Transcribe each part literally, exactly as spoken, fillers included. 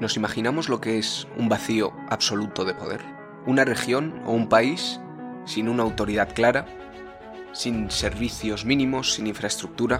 ¿Nos imaginamos lo que es un vacío absoluto de poder? Una región o un país sin una autoridad clara, sin servicios mínimos, sin infraestructura.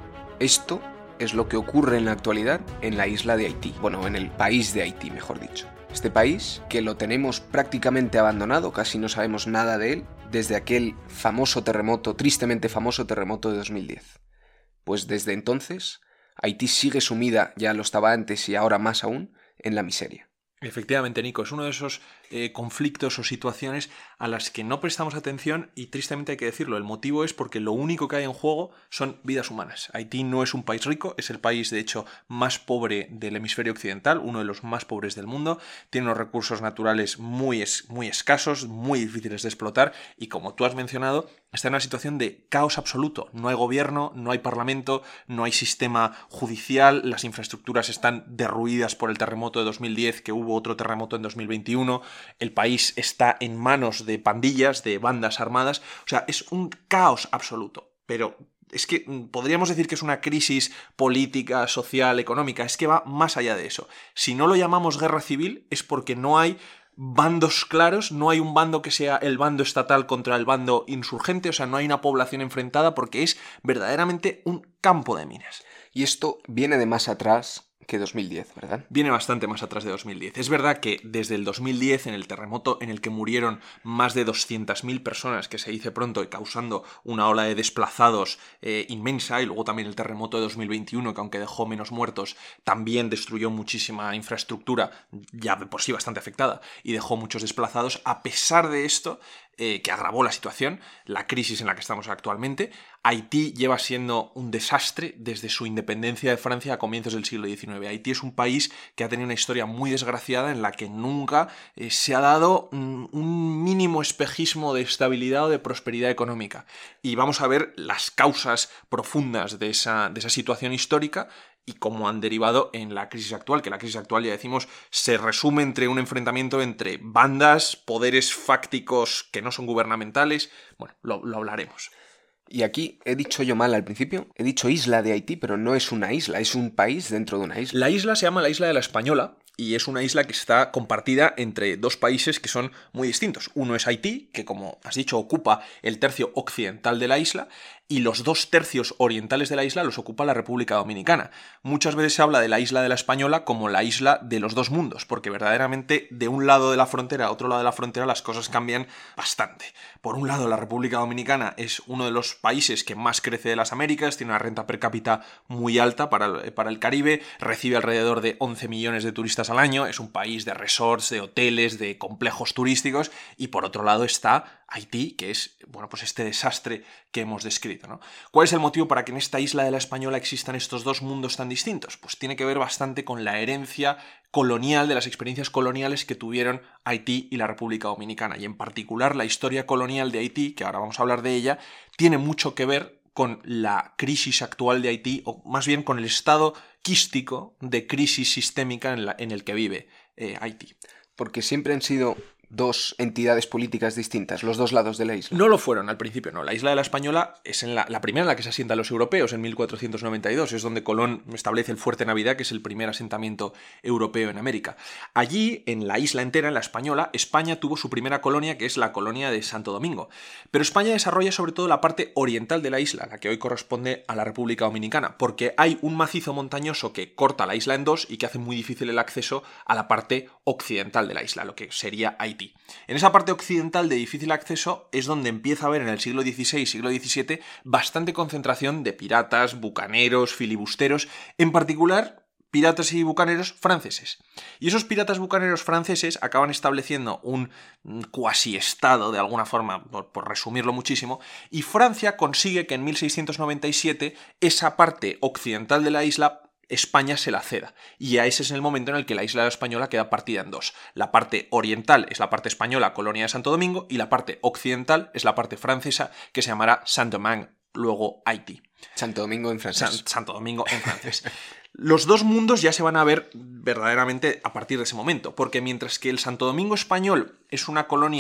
Esto es lo que ocurre en la actualidad en la isla de Haití, bueno, en el país de Haití, mejor dicho. Este país, que lo tenemos prácticamente abandonado, casi no sabemos nada de él, desde aquel famoso terremoto, tristemente famoso terremoto de dos mil diez. Pues desde entonces, Haití sigue sumida, ya lo estaba antes y ahora más aún, en la miseria. Efectivamente, Nico, es uno de esos eh, conflictos o situaciones a las que no prestamos atención y tristemente hay que decirlo. El motivo es porque lo único que hay en juego son vidas humanas. Haití no es un país rico, es el país de hecho más pobre del hemisferio occidental, uno de los más pobres del mundo. Tiene unos recursos naturales muy, es, muy escasos, muy difíciles de explotar y, como tú has mencionado, está en una situación de caos absoluto. No hay gobierno, no hay parlamento, no hay sistema judicial, las infraestructuras están derruidas por el terremoto de dos mil diez, que hubo otro terremoto en dos mil veintiuno, el país está en manos de pandillas, de bandas armadas, o sea, es un caos absoluto. Pero es que podríamos decir que es una crisis política, social, económica, es que va más allá de eso. Si no lo llamamos guerra civil es porque no hay bandos claros, no hay un bando que sea el bando estatal contra el bando insurgente, o sea, no hay una población enfrentada porque es verdaderamente un campo de minas. Y esto viene de más atrás que dos mil diez, ¿verdad? Viene bastante más atrás de dos mil diez. Es verdad que desde el dos mil diez, en el terremoto en el que murieron más de doscientas mil personas, que se dice pronto, y causando una ola de desplazados eh, inmensa, y luego también el terremoto de dos mil veintiuno, que aunque dejó menos muertos, también destruyó muchísima infraestructura, ya de por sí bastante afectada, y dejó muchos desplazados. A pesar de esto, eh, que agravó la situación, la crisis en la que estamos actualmente, Haití lleva siendo un desastre desde su independencia de Francia a comienzos del siglo diecinueve. Haití es un país que ha tenido una historia muy desgraciada en la que nunca eh, se ha dado mm, un mínimo espejismo de estabilidad o de prosperidad económica. Y vamos a ver las causas profundas de esa, de esa situación histórica y cómo han derivado en la crisis actual, que la crisis actual, ya decimos, se resume entre un enfrentamiento entre bandas, poderes fácticos que no son gubernamentales. Bueno, lo, lo hablaremos. Y aquí he dicho yo mal al principio, he dicho isla de Haití, pero no es una isla, es un país dentro de una isla. La isla se llama la isla de la Española y es una isla que está compartida entre dos países que son muy distintos. Uno es Haití, que como has dicho ocupa el tercio occidental de la isla, y los dos tercios orientales de la isla los ocupa la República Dominicana. Muchas veces se habla de la isla de la Española como la isla de los dos mundos, porque verdaderamente de un lado de la frontera a otro lado de la frontera las cosas cambian bastante. Por un lado, la República Dominicana es uno de los países que más crece de las Américas, tiene una renta per cápita muy alta para el, para el Caribe, recibe alrededor de once millones de turistas al año, es un país de resorts, de hoteles, de complejos turísticos, y por otro lado está Haití, que es, bueno, pues este desastre que hemos descrito, ¿no? ¿Cuál es el motivo para que en esta isla de la Española existan estos dos mundos tan distintos? Pues tiene que ver bastante con la herencia colonial, de las experiencias coloniales que tuvieron Haití y la República Dominicana, y en particular la historia colonial de Haití, que ahora vamos a hablar de ella, tiene mucho que ver con la crisis actual de Haití, o más bien con el estado quístico de crisis sistémica en, la, en el que vive eh, Haití. Porque siempre han sido dos entidades políticas distintas, los dos lados de la isla. No lo fueron al principio, no. La isla de la Española es en la, la primera en la que se asientan los europeos, en mil cuatrocientos noventa y dos. Es donde Colón establece el Fuerte Navidad, que es el primer asentamiento europeo en América. Allí, en la isla entera, en la Española, España tuvo su primera colonia, que es la colonia de Santo Domingo. Pero España desarrolla sobre todo la parte oriental de la isla, la que hoy corresponde a la República Dominicana, porque hay un macizo montañoso que corta la isla en dos y que hace muy difícil el acceso a la parte occidental de la isla, lo que sería Haití. En esa parte occidental de difícil acceso es donde empieza a haber en el siglo dieciséis, siglo diecisiete, bastante concentración de piratas, bucaneros, filibusteros, en particular piratas y bucaneros franceses. Y esos piratas bucaneros franceses acaban estableciendo un cuasi-estado, de alguna forma, por, por resumirlo muchísimo, y Francia consigue que en mil seiscientos noventa y siete esa parte occidental de la isla España se la ceda, y a ese es el momento en el que la isla española queda partida en dos. La parte oriental es la parte española, colonia de Santo Domingo, y la parte occidental es la parte francesa, que se llamará Saint-Domingue, luego Haití. Santo Domingo en francés. San, Santo Domingo en francés. Los dos mundos ya se van a ver verdaderamente a partir de ese momento, porque mientras que el Santo Domingo español es una colonia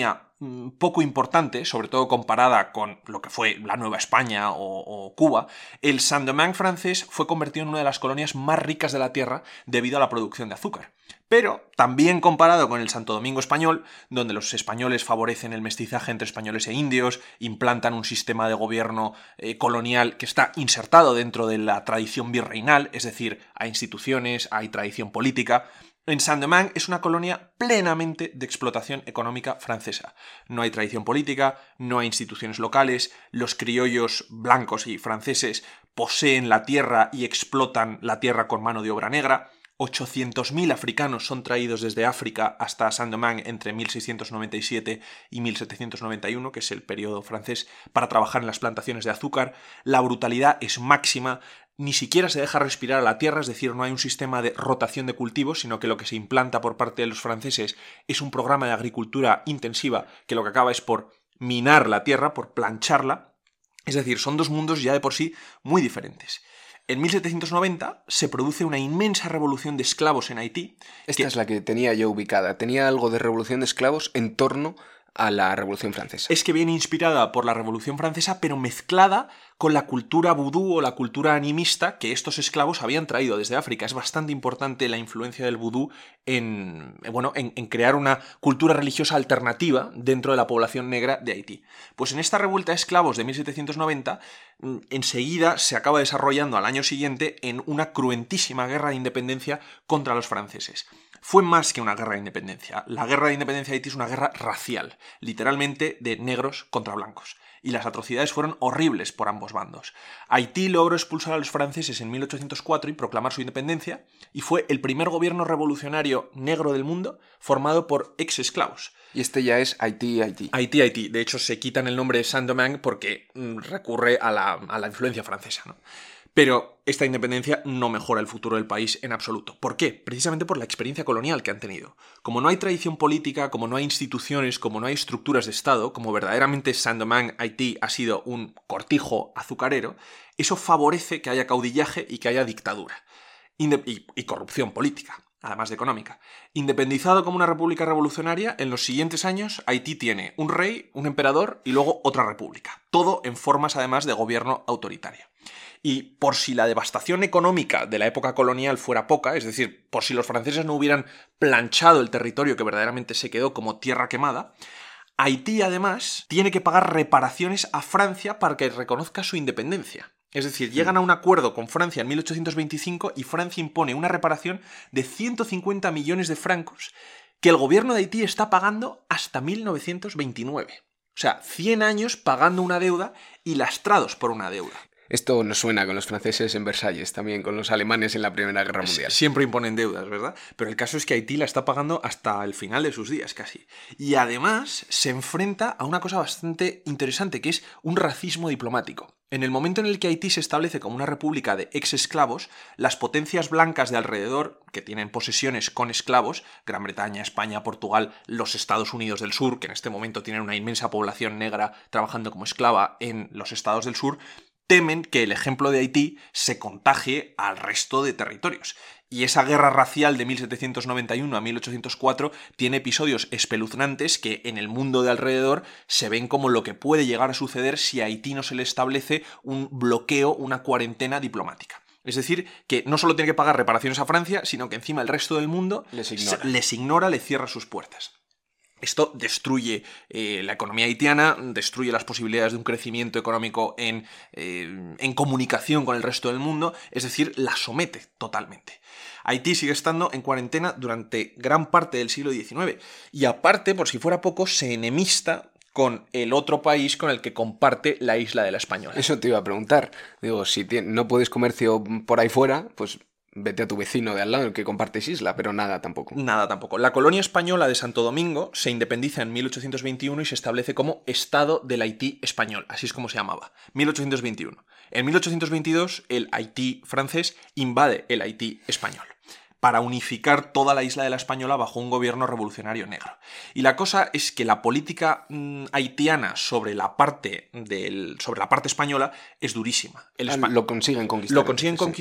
mmm, poco importante, sobre todo comparada con lo que fue la Nueva España o, o Cuba, el Saint-Domingue francés fue convertido en una de las colonias más ricas de la tierra debido a la producción de azúcar. Pero también comparado con el Santo Domingo español, donde los españoles favorecen el mestizaje entre españoles e indios, implantan un sistema de gobierno eh, colonial que está insertado dentro de la tradición virreinal, es decir, hay instituciones, hay tradición política. En Saint-Domingue es una colonia plenamente de explotación económica francesa. No hay tradición política, no hay instituciones locales, los criollos blancos y franceses poseen la tierra y explotan la tierra con mano de obra negra. ochocientos mil africanos son traídos desde África hasta Saint-Domingue entre mil seiscientos noventa y siete y mil setecientos noventa y uno, que es el periodo francés, para trabajar en las plantaciones de azúcar. La brutalidad es máxima, ni siquiera se deja respirar a la tierra, es decir, no hay un sistema de rotación de cultivos, sino que lo que se implanta por parte de los franceses es un programa de agricultura intensiva que lo que acaba es por minar la tierra, por plancharla. Es decir, son dos mundos ya de por sí muy diferentes. En mil setecientos noventa se produce una inmensa revolución de esclavos en Haití. Esta que... es la que tenía yo ubicada. Tenía algo de revolución de esclavos en torno a la Revolución Francesa. Es que viene inspirada por la Revolución Francesa, pero mezclada con la cultura vudú o la cultura animista que estos esclavos habían traído desde África. Es bastante importante la influencia del vudú en, bueno, en, en crear una cultura religiosa alternativa dentro de la población negra de Haití. Pues en esta revuelta de esclavos de mil setecientos noventa, enseguida se acaba desarrollando al año siguiente en una cruentísima guerra de independencia contra los franceses. Fue más que una guerra de independencia. La guerra de independencia de Haití es una guerra racial, literalmente de negros contra blancos. Y las atrocidades fueron horribles por ambos bandos. Haití logró expulsar a los franceses en mil ochocientos cuatro y proclamar su independencia, y fue el primer gobierno revolucionario negro del mundo formado por ex-esclavos. Y este ya es Haití, Haití. Haití, Haití. De hecho, se quitan el nombre de Saint-Domingue porque mm, recurre a la, a la influencia francesa, ¿no? Pero esta independencia no mejora el futuro del país en absoluto. ¿Por qué? Precisamente por la experiencia colonial que han tenido. Como no hay tradición política, como no hay instituciones, como no hay estructuras de Estado, como verdaderamente Saint-Domingue, Haití, ha sido un cortijo azucarero, eso favorece que haya caudillaje y que haya dictadura. Inde- y, y corrupción política, además de económica. Independizado como una república revolucionaria, en los siguientes años Haití tiene un rey, un emperador y luego otra república. Todo en formas además de gobierno autoritario. Y por si la devastación económica de la época colonial fuera poca, es decir, por si los franceses no hubieran planchado el territorio que verdaderamente se quedó como tierra quemada, Haití además tiene que pagar reparaciones a Francia para que reconozca su independencia. Es decir, llegan a un acuerdo con Francia en mil ochocientos veinticinco y Francia impone una reparación de ciento cincuenta millones de francos que el gobierno de Haití está pagando hasta mil novecientos veintinueve. O sea, cien años pagando una deuda y lastrados por una deuda. Esto nos suena con los franceses en Versalles, también con los alemanes en la Primera Guerra Mundial. Siempre imponen deudas, ¿verdad? Pero el caso es que Haití la está pagando hasta el final de sus días, casi. Y además se enfrenta a una cosa bastante interesante, que es un racismo diplomático. En el momento en el que Haití se establece como una república de ex-esclavos, las potencias blancas de alrededor, que tienen posesiones con esclavos, Gran Bretaña, España, Portugal, los Estados Unidos del Sur, que en este momento tienen una inmensa población negra trabajando como esclava en los estados del sur, temen que el ejemplo de Haití se contagie al resto de territorios. Y esa guerra racial de mil setecientos noventa y uno a mil ochocientos cuatro tiene episodios espeluznantes que en el mundo de alrededor se ven como lo que puede llegar a suceder si a Haití no se le establece un bloqueo, una cuarentena diplomática. Es decir, que no solo tiene que pagar reparaciones a Francia, sino que encima el resto del mundo les ignora, les ignora, le cierra sus puertas. Esto destruye eh, la economía haitiana, destruye las posibilidades de un crecimiento económico en, eh, en comunicación con el resto del mundo, es decir, la somete totalmente. Haití sigue estando en cuarentena durante gran parte del siglo diecinueve y aparte, por si fuera poco, se enemista con el otro país con el que comparte la isla de la Española. Eso te iba a preguntar. Digo, si no puedes comercio por ahí fuera, pues vete a tu vecino de al lado, el que compartes isla, pero nada tampoco. Nada tampoco. La colonia española de Santo Domingo se independiza en mil ochocientos veintiuno y se establece como Estado del Haití español, así es como se llamaba, mil ochocientos veintiuno. En mil ochocientos veintidós, el Haití francés invade el Haití español para unificar toda la isla de la Española bajo un gobierno revolucionario negro. Y la cosa es que la política mmm, haitiana sobre la parte del, sobre la parte española es durísima. El ah, lo consiguen conquistar. Lo consiguen conquistar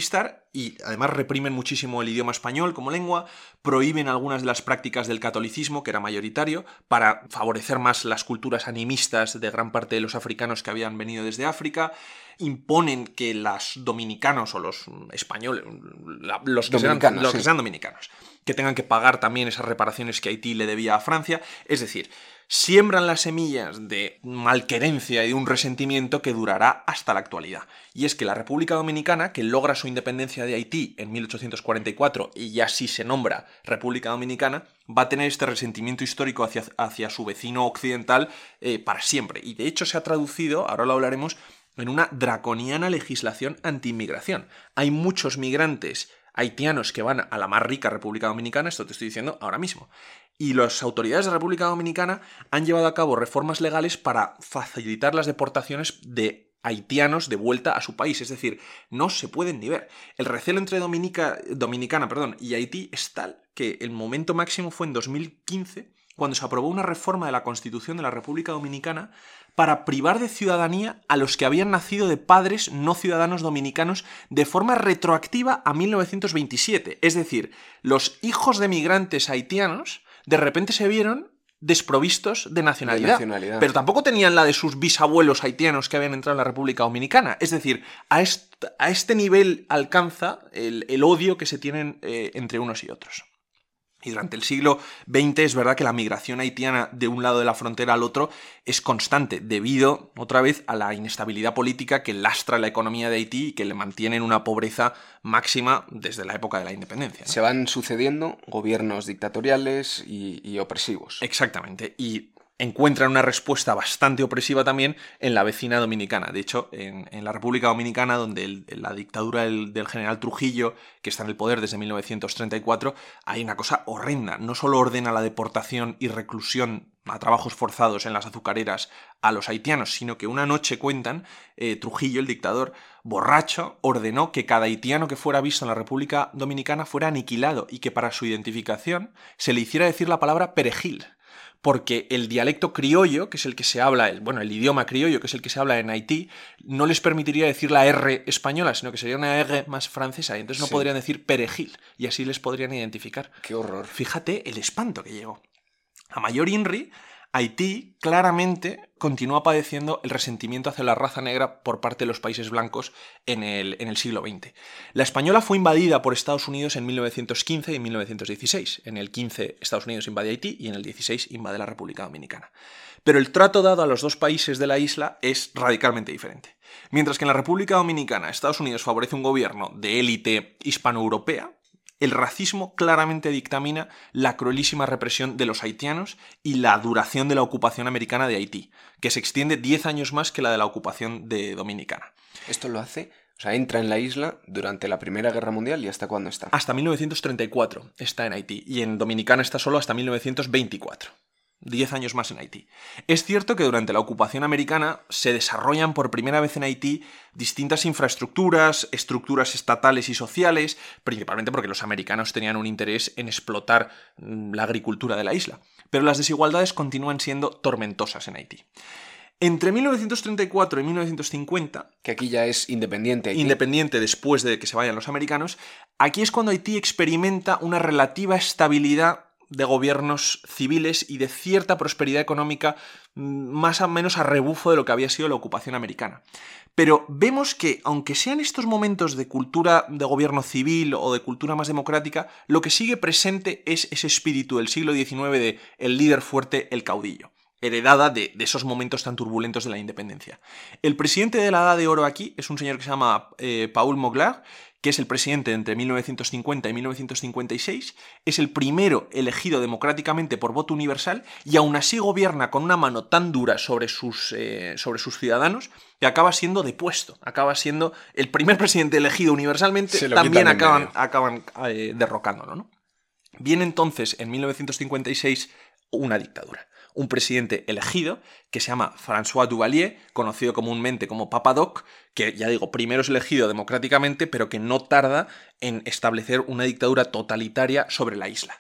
y además reprimen muchísimo el idioma español como lengua, prohíben algunas de las prácticas del catolicismo, que era mayoritario, para favorecer más las culturas animistas de gran parte de los africanos que habían venido desde África, imponen que los dominicanos o los españoles, los que, sean, los que sí. sean dominicanos, que tengan que pagar también esas reparaciones que Haití le debía a Francia, es decir, siembran las semillas de malquerencia y de un resentimiento que durará hasta la actualidad. Y es que la República Dominicana, que logra su independencia de Haití en mil ochocientos cuarenta y cuatro y ya sí se nombra República Dominicana, va a tener este resentimiento histórico hacia, hacia su vecino occidental eh, para siempre. Y de hecho se ha traducido, ahora lo hablaremos, en una draconiana legislación anti-inmigración. Hay muchos migrantes haitianos que van a la más rica República Dominicana, esto te estoy diciendo ahora mismo. Y las autoridades de la República Dominicana han llevado a cabo reformas legales para facilitar las deportaciones de haitianos de vuelta a su país. Es decir, no se pueden ni ver. El recelo entre Dominica, Dominicana perdón, y Haití es tal que el momento máximo fue en dos mil quince, cuando se aprobó una reforma de la Constitución de la República Dominicana para privar de ciudadanía a los que habían nacido de padres no ciudadanos dominicanos de forma retroactiva a mil novecientos veintisiete. Es decir, los hijos de migrantes haitianos de repente se vieron desprovistos de nacionalidad, de nacionalidad, pero tampoco tenían la de sus bisabuelos haitianos que habían entrado en la República Dominicana. Es decir, a este, a este nivel alcanza el, el odio que se tienen eh, entre unos y otros. Y durante el siglo veinte es verdad que la migración haitiana de un lado de la frontera al otro es constante, debido, otra vez, a la inestabilidad política que lastra la economía de Haití y que le mantiene en una pobreza máxima desde la época de la independencia, ¿no? Se van sucediendo gobiernos dictatoriales y, y opresivos. Exactamente, y encuentran una respuesta bastante opresiva también en la vecina dominicana. De hecho, en, en la República Dominicana, donde el, la dictadura del, del general Trujillo, que está en el poder desde mil novecientos treinta y cuatro, hay una cosa horrenda. No solo ordena la deportación y reclusión a trabajos forzados en las azucareras a los haitianos, sino que una noche, cuentan, eh, Trujillo, el dictador, borracho, ordenó que cada haitiano que fuera visto en la República Dominicana fuera aniquilado y que para su identificación se le hiciera decir la palabra perejil. Porque el dialecto criollo, que es el que se habla, el, bueno, el idioma criollo, que es el que se habla en Haití, no les permitiría decir la R española, sino que sería una R más francesa, y entonces no sí. podrían decir perejil, y así les podrían identificar. ¡Qué horror! Fíjate el espanto que llegó. A mayor inri, Haití claramente continúa padeciendo el resentimiento hacia la raza negra por parte de los países blancos en el, en el siglo veinte. La española fue invadida por Estados Unidos en mil novecientos quince y en mil novecientos dieciséis. En el quince Estados Unidos invade Haití y en el dieciséis invade la República Dominicana. Pero el trato dado a los dos países de la isla es radicalmente diferente. Mientras que en la República Dominicana Estados Unidos favorece un gobierno de élite hispanoeuropea, el racismo claramente dictamina la cruelísima represión de los haitianos y la duración de la ocupación americana de Haití, que se extiende diez años más que la de la ocupación de Dominicana. Esto lo hace, o sea, entra en la isla durante la Primera Guerra Mundial, ¿y hasta cuándo está? Hasta mil novecientos treinta y cuatro está en Haití, y en Dominicana está solo hasta mil novecientos veinticuatro. Diez años más en Haití. Es cierto que durante la ocupación americana se desarrollan por primera vez en Haití distintas infraestructuras, estructuras estatales y sociales, principalmente porque los americanos tenían un interés en explotar la agricultura de la isla. Pero las desigualdades continúan siendo tormentosas en Haití. Entre mil novecientos treinta y cuatro y mil novecientos cincuenta... Que aquí ya es independiente Haití. Independiente después de que se vayan los americanos. Aquí es cuando Haití experimenta una relativa estabilidad de gobiernos civiles y de cierta prosperidad económica más o menos a rebufo de lo que había sido la ocupación americana. Pero vemos que, aunque sean estos momentos de cultura de gobierno civil o de cultura más democrática, lo que sigue presente es ese espíritu del siglo diecinueve de el líder fuerte, el caudillo, heredada de, de esos momentos tan turbulentos de la independencia. El presidente de la Edad de Oro aquí es un señor que se llama eh, Paul Moglar, que es el presidente entre mil novecientos cincuenta y mil novecientos cincuenta y seis, es el primero elegido democráticamente por voto universal y aún así gobierna con una mano tan dura sobre sus, eh, sobre sus ciudadanos que acaba siendo depuesto, acaba siendo el primer presidente elegido universalmente, también acaban, acaban eh, derrocándolo, ¿no? Viene entonces en mil novecientos cincuenta y seis una dictadura. Un presidente elegido que se llama François Duvalier, conocido comúnmente como Papa Doc, que ya digo, primero es elegido democráticamente, pero que no tarda en establecer una dictadura totalitaria sobre la isla.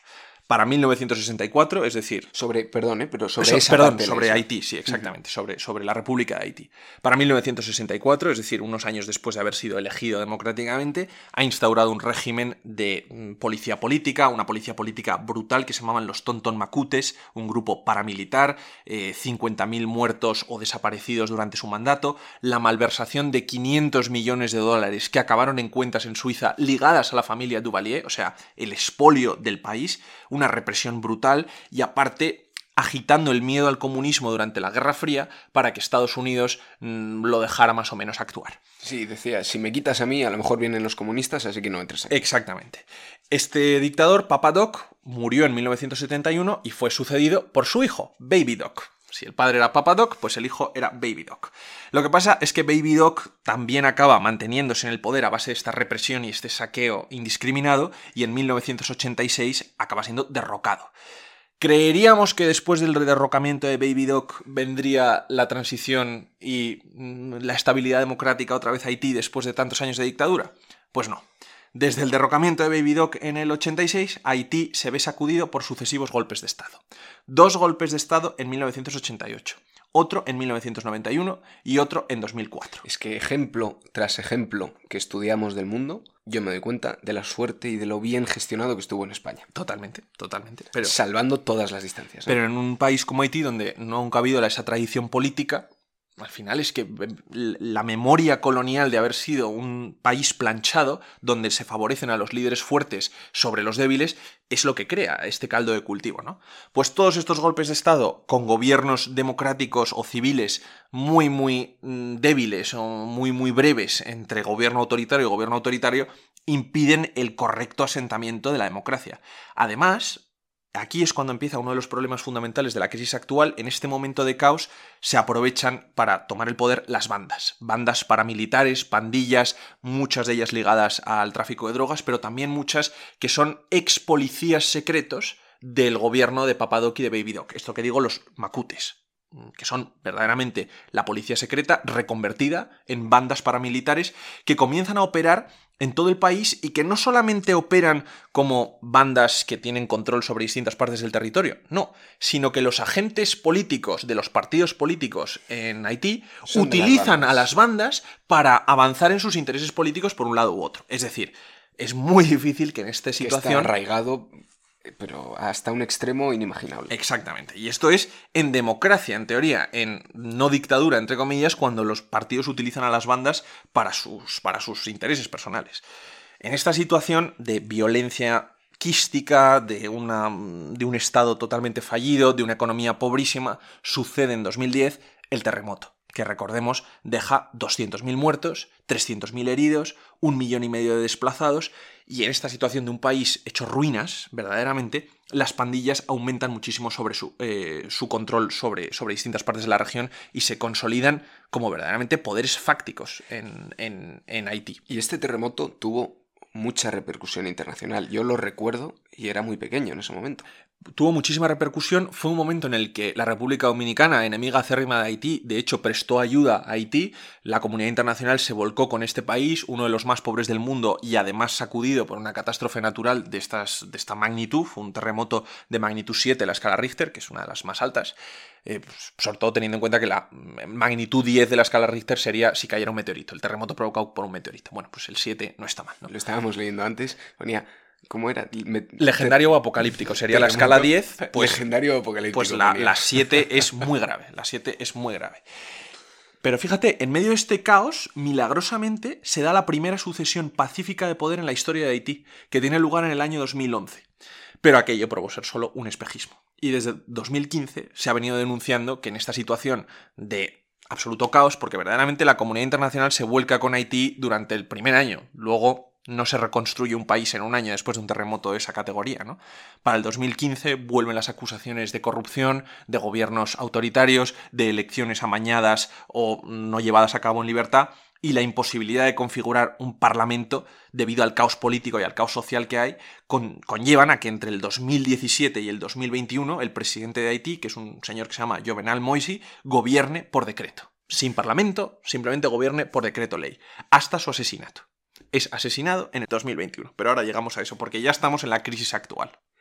Para mil novecientos sesenta y cuatro, es decir... Sobre, perdón, ¿eh? pero sobre Eso, esa perdón, parte de la sobre isla. Haití, sí, exactamente, uh-huh. sobre, sobre la República de Haití. Para mil novecientos sesenta y cuatro, es decir, unos años después de haber sido elegido democráticamente, ha instaurado un régimen de mm, policía política, una policía política brutal que se llamaban los Tonton Macutes, un grupo paramilitar, eh, cincuenta mil muertos o desaparecidos durante su mandato, la malversación de quinientos millones de dólares que acabaron en cuentas en Suiza ligadas a la familia Duvalier, o sea, el expolio del país, una represión brutal y aparte agitando el miedo al comunismo durante la Guerra Fría para que Estados Unidos mmm, lo dejara más o menos actuar. Sí, decía, si me quitas a mí, a lo mejor vienen los comunistas, así que no entres aquí. Exactamente. Este dictador, Papa Doc, murió en mil novecientos setenta y uno y fue sucedido por su hijo, Baby Doc. Si el padre era Papa Doc, pues el hijo era Baby Doc. Lo que pasa es que Baby Doc también acaba manteniéndose en el poder a base de esta represión y este saqueo indiscriminado y en mil novecientos ochenta y seis acaba siendo derrocado. ¿Creeríamos que después del derrocamiento de Baby Doc vendría la transición y la estabilidad democrática otra vez a Haití después de tantos años de dictadura? Pues no. Desde el derrocamiento de Baby Doc en el ochenta y seis, Haití se ve sacudido por sucesivos golpes de Estado. Dos golpes de Estado en mil novecientos ochenta y ocho, otro en mil novecientos noventa y uno y otro en dos mil cuatro. Es que ejemplo tras ejemplo que estudiamos del mundo, yo me doy cuenta de la suerte y de lo bien gestionado que estuvo en España. Totalmente, totalmente. Pero, salvando todas las distancias, ¿eh? Pero en un país como Haití, donde nunca ha habido esa tradición política, al final es que la memoria colonial de haber sido un país planchado, donde se favorecen a los líderes fuertes sobre los débiles, es lo que crea este caldo de cultivo, ¿no? Pues todos estos golpes de Estado con gobiernos democráticos o civiles muy, muy mmm, débiles o muy, muy breves entre gobierno autoritario y gobierno autoritario impiden el correcto asentamiento de la democracia. Además, aquí es cuando empieza uno de los problemas fundamentales de la crisis actual. En este momento de caos se aprovechan para tomar el poder las bandas. Bandas paramilitares, pandillas, muchas de ellas ligadas al tráfico de drogas, pero también muchas que son ex policías secretos del gobierno de Papa Doc y de Baby Doc. Esto que digo, los macutes, que son verdaderamente la policía secreta reconvertida en bandas paramilitares que comienzan a operar en todo el país y que no solamente operan como bandas que tienen control sobre distintas partes del territorio, no, sino que los agentes políticos de los partidos políticos en Haití son utilizan las a las bandas para avanzar en sus intereses políticos por un lado u otro. Es decir, es muy difícil que en esta situación... Que está arraigado, pero hasta un extremo inimaginable. Exactamente. Y esto es en democracia, en teoría, en no dictadura, entre comillas, cuando los partidos utilizan a las bandas para sus, para sus intereses personales. En esta situación de violencia quística, de, una, de un Estado totalmente fallido, de una economía pobrísima, sucede en dos mil diez el terremoto, que recordemos deja doscientos mil muertos, trescientos mil heridos, un millón y medio de desplazados, y en esta situación de un país hecho ruinas, verdaderamente, las pandillas aumentan muchísimo sobre su, eh, su control sobre, sobre distintas partes de la región y se consolidan como verdaderamente poderes fácticos en, en, en Haití. Y este terremoto tuvo mucha repercusión internacional. Yo lo recuerdo y era muy pequeño en ese momento. Tuvo muchísima repercusión. Fue un momento en el que la República Dominicana, enemiga acérrima de Haití, de hecho prestó ayuda a Haití. La comunidad internacional se volcó con este país, uno de los más pobres del mundo y además sacudido por una catástrofe natural de, estas, de esta magnitud. Fue un terremoto de magnitud siete, la escala Richter, que es una de las más altas. Eh, pues, sobre todo teniendo en cuenta que la magnitud diez de la escala Richter sería si cayera un meteorito, el terremoto provocado por un meteorito. Bueno, pues el siete no está mal, ¿no? Lo estábamos leyendo antes, ponía... ¿Cómo era? Me... Legendario o apocalíptico. Sería la escala diez. Pues, legendario o apocalíptico. Pues la, la siete es muy grave. La siete es muy grave. Pero fíjate, en medio de este caos, milagrosamente, se da la primera sucesión pacífica de poder en la historia de Haití, que tiene lugar en el año dos mil once. Pero aquello probó ser solo un espejismo. Y desde dos mil quince se ha venido denunciando que en esta situación de absoluto caos, porque verdaderamente la comunidad internacional se vuelca con Haití durante el primer año, luego no se reconstruye un país en un año después de un terremoto de esa categoría, ¿no? Para el dos mil quince vuelven las acusaciones de corrupción, de gobiernos autoritarios, de elecciones amañadas o no llevadas a cabo en libertad, y la imposibilidad de configurar un parlamento debido al caos político y al caos social que hay, con, conllevan a que entre el dos mil diecisiete y el dos mil veintiuno el presidente de Haití, que es un señor que se llama Jovenel Moïse, gobierne por decreto. Sin parlamento, simplemente gobierne por decreto ley, hasta su asesinato. Es asesinado en el dos mil veintiuno, pero ahora llegamos a eso, porque ya estamos en la crisis actual.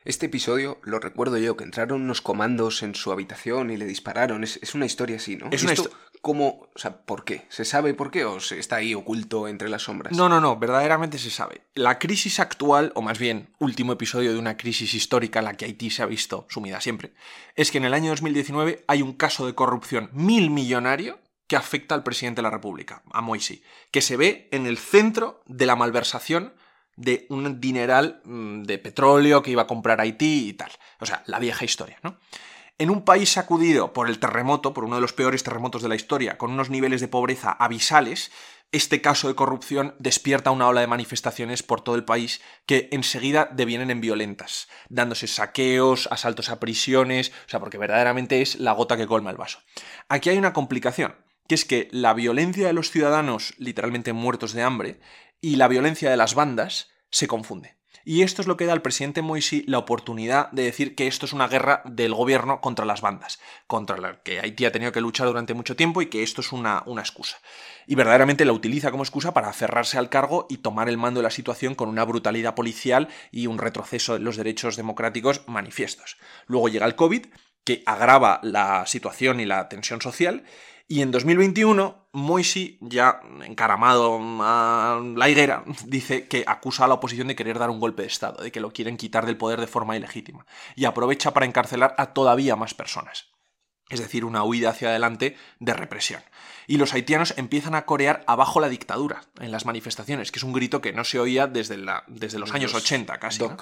Este episodio lo recuerdo yo, que entraron unos comandos en su habitación y le dispararon. Es, es una historia así, ¿no? Es ¿Y una esto, histo- cómo, o sea, ¿por qué? ¿Se sabe por qué o se está ahí oculto entre las sombras? No, no, no, verdaderamente se sabe. La crisis actual, o más bien, último episodio de una crisis histórica en la que Haití se ha visto sumida siempre, es que en el año dos mil diecinueve hay un caso de corrupción mil millonario que afecta al presidente de la República, a Moisí, que se ve en el centro de la malversación de un dineral mmm, de petróleo que iba a comprar Haití y tal. O sea, la vieja historia, ¿no? En un país sacudido por el terremoto, por uno de los peores terremotos de la historia, con unos niveles de pobreza abisales, este caso de corrupción despierta una ola de manifestaciones por todo el país que enseguida devienen en violentas, dándose saqueos, asaltos a prisiones, o sea, porque verdaderamente es la gota que colma el vaso. Aquí hay una complicación, que es que la violencia de los ciudadanos, literalmente muertos de hambre, y la violencia de las bandas se confunde. Y esto es lo que da al presidente Moisí la oportunidad de decir que esto es una guerra del gobierno contra las bandas, contra la que Haití ha tenido que luchar durante mucho tiempo y que esto es una, una excusa. Y verdaderamente la utiliza como excusa para aferrarse al cargo y tomar el mando de la situación con una brutalidad policial y un retroceso en los derechos democráticos manifiestos. Luego llega el COVID, que agrava la situación y la tensión social. Y en dos mil veintiuno, Moisí, ya encaramado a la higuera, dice que acusa a la oposición de querer dar un golpe de Estado, de que lo quieren quitar del poder de forma ilegítima, y aprovecha para encarcelar a todavía más personas. Es decir, una huida hacia adelante de represión. Y los haitianos empiezan a corear abajo la dictadura en las manifestaciones, que es un grito que no se oía desde, la, desde los años ochenta casi, ¿no?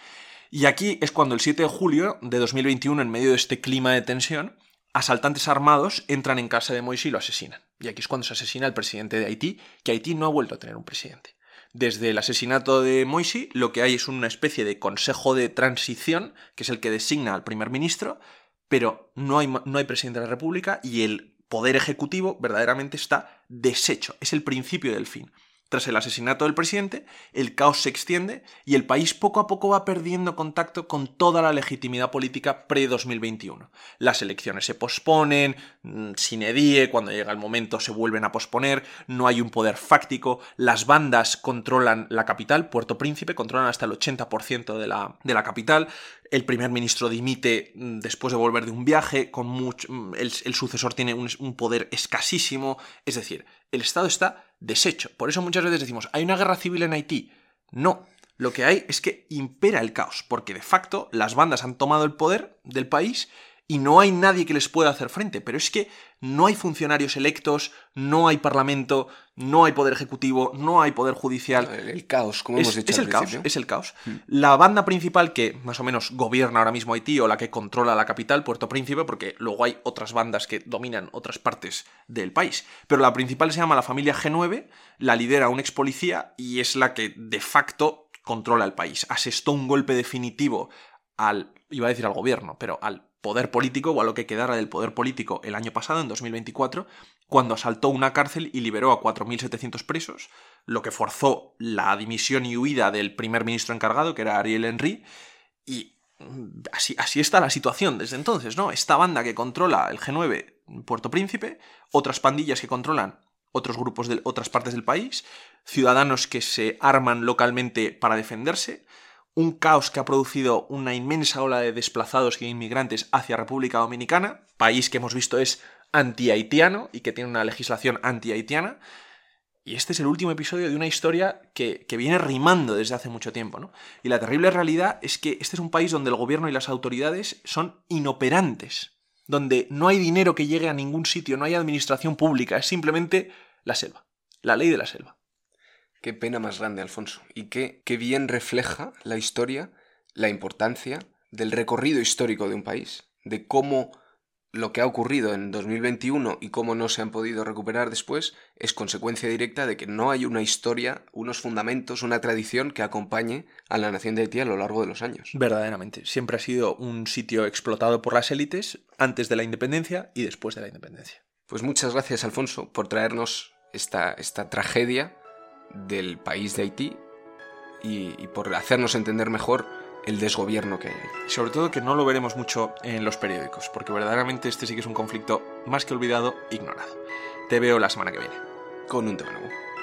Y aquí es cuando el siete de julio de dos mil veintiuno, en medio de este clima de tensión, asaltantes armados entran en casa de Moisí y lo asesinan. Y aquí es cuando se asesina al presidente de Haití, que Haití no ha vuelto a tener un presidente. Desde el asesinato de Moisí, lo que hay es una especie de consejo de transición, que es el que designa al primer ministro, pero no hay, no hay presidente de la República y el poder ejecutivo verdaderamente está deshecho. Es el principio del fin. Tras el asesinato del presidente, el caos se extiende y el país poco a poco va perdiendo contacto con toda la legitimidad política pre-dos mil veintiuno. Las elecciones se posponen, sine die, cuando llega el momento se vuelven a posponer, no hay un poder fáctico, las bandas controlan la capital, Puerto Príncipe, controlan hasta el ochenta por ciento de la, de la capital, el primer ministro dimite después de volver de un viaje, con mucho, el, el sucesor tiene un, un poder escasísimo, es decir, el Estado está deshecho. Por eso muchas veces decimos, ¿hay una guerra civil en Haití? No, lo que hay es que impera el caos, porque de facto las bandas han tomado el poder del país y no hay nadie que les pueda hacer frente, pero es que no hay funcionarios electos, no hay parlamento, no hay poder ejecutivo, no hay poder judicial. El, el caos, como es, hemos dicho es al el caos, principio. es el caos. Hmm. La banda principal que más o menos gobierna ahora mismo Haití, o la que controla la capital, Puerto Príncipe, porque luego hay otras bandas que dominan otras partes del país, pero la principal se llama la familia G nueve, la lidera un ex policía y es la que de facto controla el país. Asestó un golpe definitivo al, iba a decir al gobierno, pero al poder político o a lo que quedara del poder político el año pasado, en dos mil veinticuatro, cuando asaltó una cárcel y liberó a cuatro mil setecientos presos, lo que forzó la dimisión y huida del primer ministro encargado, que era Ariel Henry, y así, así está la situación desde entonces, ¿no? Esta banda que controla el G nueve en Puerto Príncipe, otras pandillas que controlan otros grupos de otras partes del país, ciudadanos que se arman localmente para defenderse, un caos que ha producido una inmensa ola de desplazados y inmigrantes hacia República Dominicana, país que hemos visto es anti-haitiano y que tiene una legislación anti-haitiana. Y este es el último episodio de una historia que, que viene rimando desde hace mucho tiempo, ¿no? Y la terrible realidad es que este es un país donde el gobierno y las autoridades son inoperantes, donde no hay dinero que llegue a ningún sitio, no hay administración pública, es simplemente la selva, la ley de la selva. Qué pena más grande, Alfonso. Y qué, qué bien refleja la historia, la importancia del recorrido histórico de un país, de cómo lo que ha ocurrido en dos mil veintiuno y cómo no se han podido recuperar después es consecuencia directa de que no hay una historia, unos fundamentos, una tradición que acompañe a la nación de Haití a lo largo de los años. Verdaderamente. Siempre ha sido un sitio explotado por las élites antes de la independencia y después de la independencia. Pues muchas gracias, Alfonso, por traernos esta, esta tragedia del país de Haití y, y por hacernos entender mejor el desgobierno que hay ahí. Y sobre todo que no lo veremos mucho en los periódicos, porque verdaderamente este sí que es un conflicto más que olvidado, ignorado. Te veo la semana que viene. Con un tema nuevo.